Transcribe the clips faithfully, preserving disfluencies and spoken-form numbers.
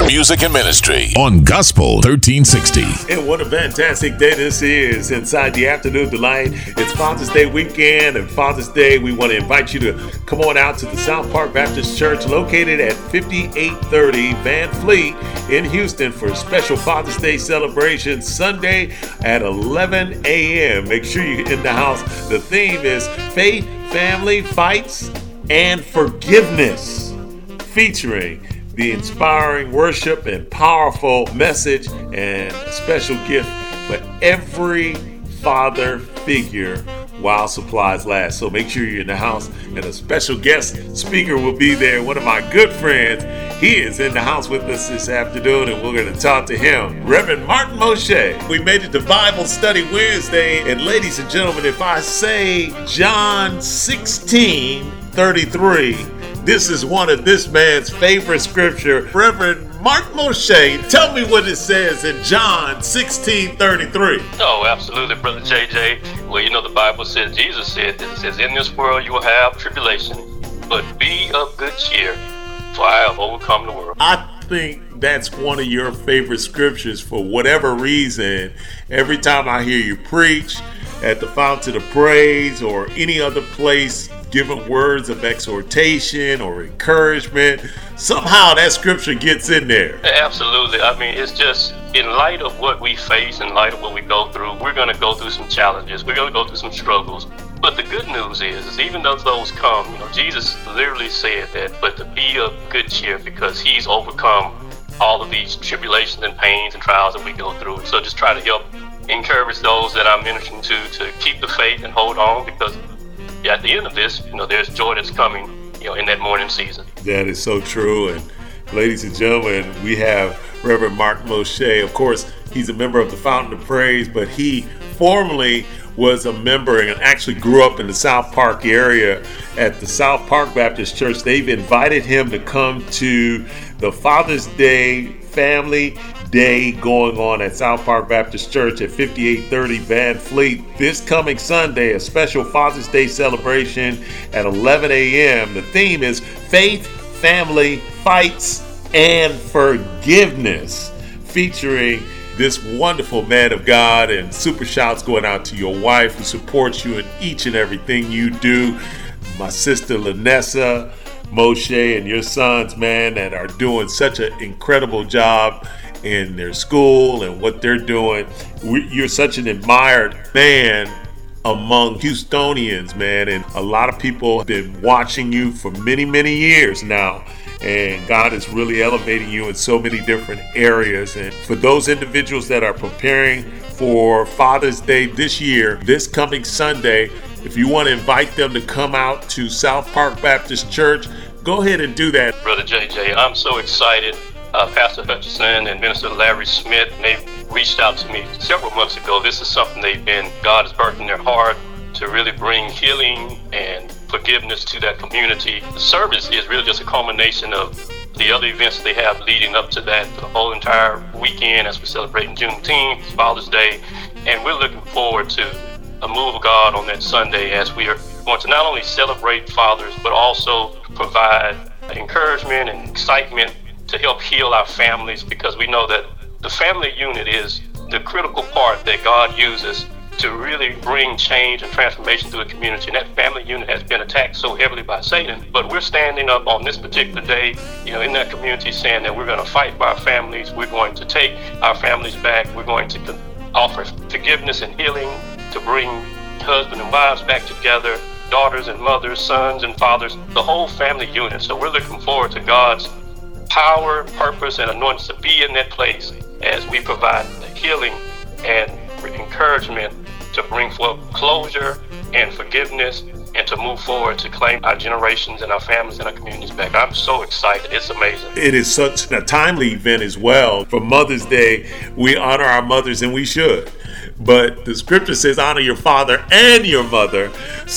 Music and ministry on Gospel thirteen sixty. And what a fantastic day this is inside the Afternoon Delight. It's Father's Day weekend, and Father's Day, we want to invite you to come on out to the South Park Baptist Church located at fifty-eight thirty Van Fleet in Houston for a special Father's Day celebration Sunday at eleven a.m. Make sure you're in the house. The theme is Faith, Family, Fights, and Forgiveness, featuring the inspiring worship and powerful message and a special gift for every father figure while supplies last. So make sure you're in the house, and a special guest speaker will be there. One of my good friends, he is in the house with us this afternoon, and we're going to talk to him, Reverend Martin Moshe. We made it to Bible Study Wednesday, and ladies and gentlemen, if I say John sixteen thirty-three, this is one of this man's favorite scripture. Reverend Martin Moshe, tell me what it says in John sixteen thirty-three. Oh, absolutely, Brother J J. Well, you know, the Bible says, Jesus said, it says, in this world you will have tribulation, but be of good cheer, for I have overcome the world. I think that's one of your favorite scriptures for whatever reason. Every time I hear you preach at the Fountain of Praise or any other place, giving words of exhortation or encouragement, somehow that scripture gets in there. Absolutely. I mean, it's just in light of what we face, in light of what we go through, we're going to go through some challenges. We're going to go through some struggles. But the good news is, is even though those come, you know, Jesus literally said that, but to be of good cheer because he's overcome all of these tribulations and pains and trials that we go through. So just try to help encourage those that I'm ministering to to keep the faith and hold on, because at the end of this, you know, there's joy that's coming, you know, in that morning season. That is so true. And ladies and gentlemen, we have Reverend Martin Moshe. Of course, he's a member of the Fountain of Praise, but he formerly was a member and actually grew up in the South Park area at the South Park Baptist Church. They've invited him to come to the Father's Day Family Day going on at South Park Baptist Church at fifty-eight thirty Van Fleet this coming Sunday, a special Father's Day celebration at eleven a.m. The theme is Faith, Family, Fights, and Forgiveness, featuring this wonderful man of God, and super shouts going out to your wife who supports you in each and everything you do, my sister Lanessa Moshe, and your sons, man, that are doing such an incredible job in their school and what they're doing. We, you're such an admired man among Houstonians, man, and a lot of people have been watching you for many, many years now, and God is really elevating you in so many different areas. And for those individuals that are preparing for Father's Day this year, this coming Sunday, if you want to invite them to come out to South Park Baptist Church, go ahead and do that. Brother J J, I'm so excited. Uh, Pastor Hutchinson and Minister Larry Smith, they reached out to me several months ago. This is something they've been, God has birthed in their heart to really bring healing and forgiveness to that community. The service is really just a culmination of the other events they have leading up to that, the whole entire weekend as we're celebrating Juneteenth, Father's Day, and we're looking forward to a move of God on that Sunday as we are going to not only celebrate fathers, but also provide encouragement and excitement to help heal our families, because we know that the family unit is the critical part that God uses to really bring change and transformation to the community. And that family unit has been attacked so heavily by Satan, but we're standing up on this particular day, you know, in that community, saying that we're going to fight for our families. We're going to take our families back. We're going to offer forgiveness and healing to bring husband and wives back together, daughters and mothers, sons and fathers, the whole family unit. So we're looking forward to God's power, purpose, and anointing to be in that place as we provide the healing and encouragement to bring forth closure and forgiveness and to move forward to claim our generations and our families and our communities back. I'm so excited. It's amazing. It is such a timely event as well. For Mother's Day, we honor our mothers, and we should. But the scripture says honor your father and your mother.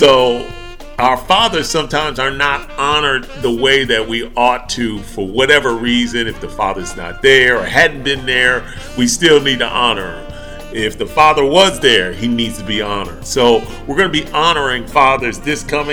So our fathers sometimes are not honored the way that we ought to for whatever reason. If the father's not there or hadn't been there, we still need to honor him. If the father was there, he needs to be honored. So we're going to be honoring fathers this coming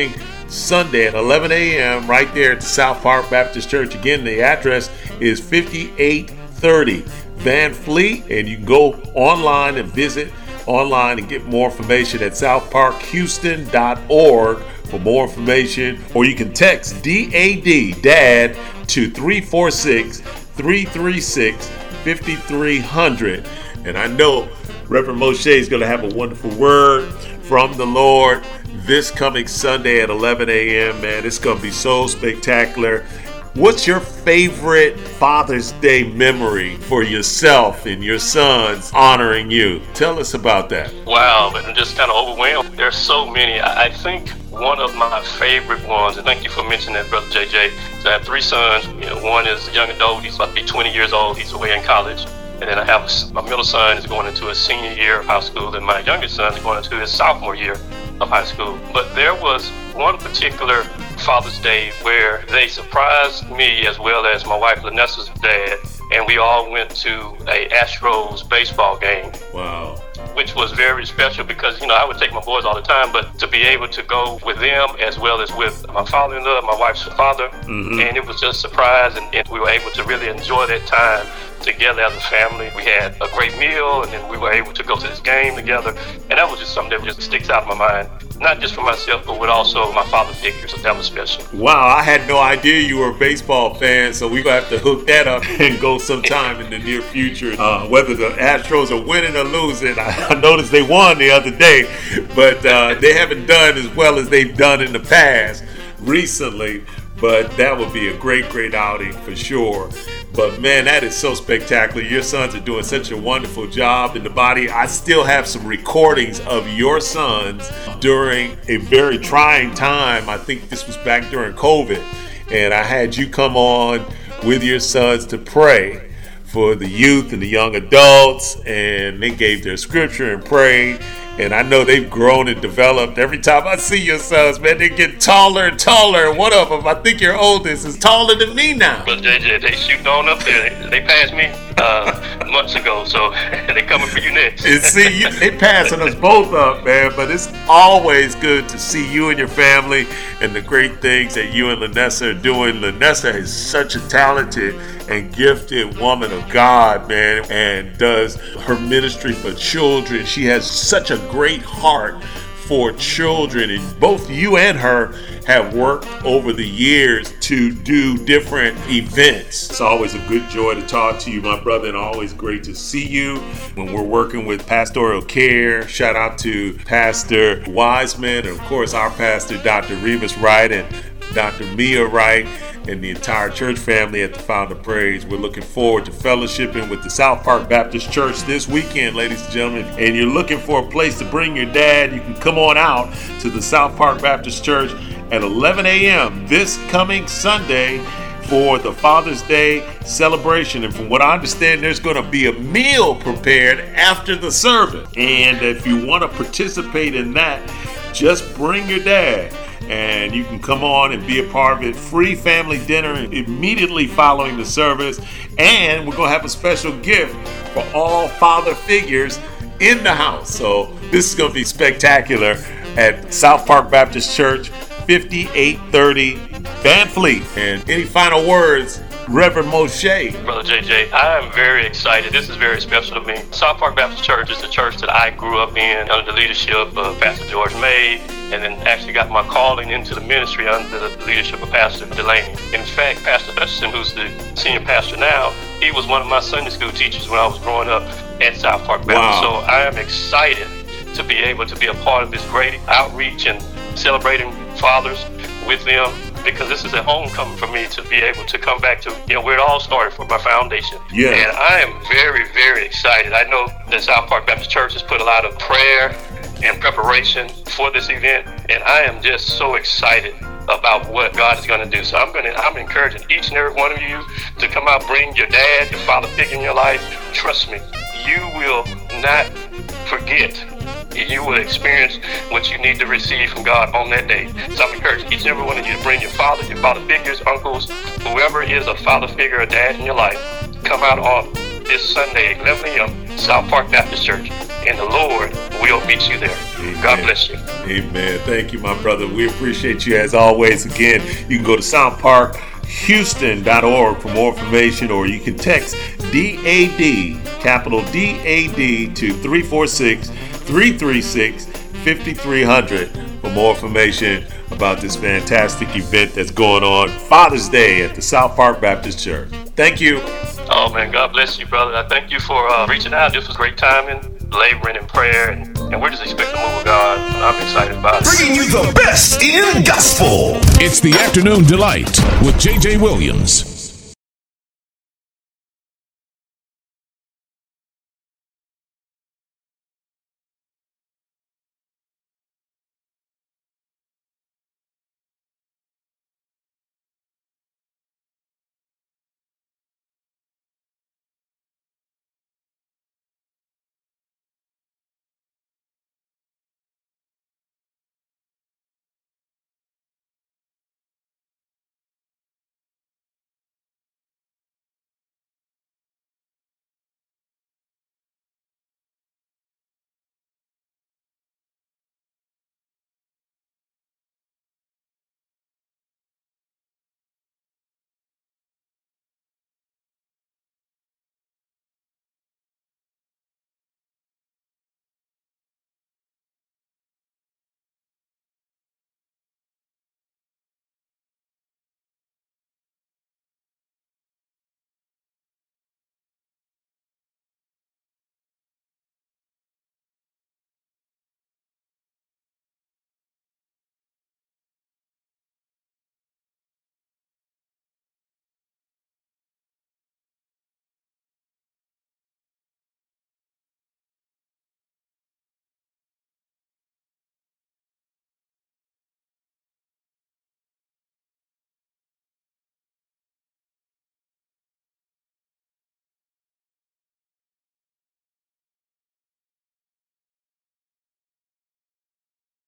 Sunday at eleven a.m. right there at the South Park Baptist Church. Again, the address is fifty-eight thirty Van Fleet, and you can go online and visit online and get more information at south park houston dot org for more information, or you can text D A D DAD to three four six, three three six, five three zero zero. And I know Reverend Moshe is going to have a wonderful word from the Lord this coming Sunday at eleven a.m. Man, it's going to be so spectacular. What's your favorite Father's Day memory for yourself and your sons honoring you? Tell us about that. Wow, I'm just kind of overwhelmed. There's so many. I think one of my favorite ones, and thank you for mentioning that, Brother J J, is I have three sons. You know, one is a young adult. He's about to be twenty years old. He's away in college. And then I have my middle son is going into his senior year of high school, and my youngest son is going into his sophomore year of high school. But there was one particular Father's Day where they surprised me as well as my wife Lanessa's dad, and we all went to a Astros baseball game. Wow. Which was very special because, you know, I would take my boys all the time, but to be able to go with them as well as with my father-in-law, my wife's father, mm-hmm. and it was just a surprise, and, and we were able to really enjoy that time together as a family. We had a great meal, and then we were able to go to this game together, and that was just something that just sticks out in my mind, not just for myself, but with also my father figure, so that was special. Wow, I had no idea you were a baseball fan, so we're going to have to hook that up and go sometime in the near future. Uh, whether the Astros are winning or losing, I, I noticed they won the other day, but uh, they haven't done as well as they've done in the past recently, but that would be a great, great outing for sure. But man, that is so spectacular. Your sons are doing such a wonderful job in the body. I still have some recordings of your sons during a very trying time. I think this was back during COVID. And I had you come on with your sons to pray for the youth and the young adults. And they gave their scripture and prayed. And I know they've grown and developed. Every time I see your sons, man, they get taller and taller. One of them, I think your oldest, is taller than me now. But they, they, they shooting on up there. They, they passed me uh, months ago, so they coming for you next. And see, you, they passing us both up, man. But it's always good to see you and your family and the great things that you and Lanessa are doing. Lanessa is such a talented and gifted woman of God, man, and does her ministry for children. She has such a great heart for children, and both you and her have worked over the years to do different events. It's always a good joy to talk to you, my brother, and always great to see you when we're working with pastoral care. Shout out to Pastor Wiseman, and of course our pastor, Doctor Revis Wright, and Doctor Mia Wright, and the entire church family at the Fountain of Praise. We're looking forward to fellowshipping with the South Park Baptist Church this weekend, ladies and gentlemen. And you're looking for a place to bring your dad, you can come on out to the South Park Baptist Church at eleven a.m. this coming Sunday for the Father's Day celebration. And from what I understand, there's going to be a meal prepared after the service. And if you want to participate in that, just bring your dad. And you can come on and be a part of it. Free family dinner immediately following the service. And we're going to have a special gift for all father figures in the house. So this is going to be spectacular at South Park Baptist Church, fifty-eight thirty Van Fleet. And any final words, Reverend Moshe? Brother J J, I am very excited. This is very special to me. South Park Baptist Church is the church that I grew up in under the leadership of Pastor George May, and then actually got my calling into the ministry under the leadership of Pastor Delaney. In fact, Pastor Hutchinson, who's the senior pastor now, he was one of my Sunday school teachers when I was growing up at South Park Baptist. Wow. So I am excited to be able to be a part of this great outreach and celebrating fathers with them, because this is a homecoming for me to be able to come back to, you know, where it all started, from my foundation. Yeah. And I am very, very excited. I know that South Park Baptist Church has put a lot of prayer and preparation for this event, and I am just so excited about what God is going to do. So I'm going to, I'm encouraging each and every one of you to come out, bring your dad, your father figure in your life. Trust me, you will not forget. You will experience what you need to receive from God on that day. So I'm encouraging each and every one of you to bring your father, your father figures, uncles, whoever is a father figure or dad in your life. Come out on this Sunday at eleven a.m. South Park Baptist Church. and the Lord will meet you there. Amen. God bless you. Amen. Thank you, my brother. We appreciate you as always. Again, you can go to sound park houston dot org for more information, or you can text D A D, capital D A D, to three four six, three three six, five three zero zero for more information about this fantastic event that's going on Father's Day at the South Park Baptist Church. Thank you. Oh, man, God bless you, brother. I thank you for uh, reaching out. This was great timing, laboring in prayer, and, and we're just expecting the move of God. I'm excited about it. Bringing you the best in gospel. It's the Afternoon Delight with J J Williams.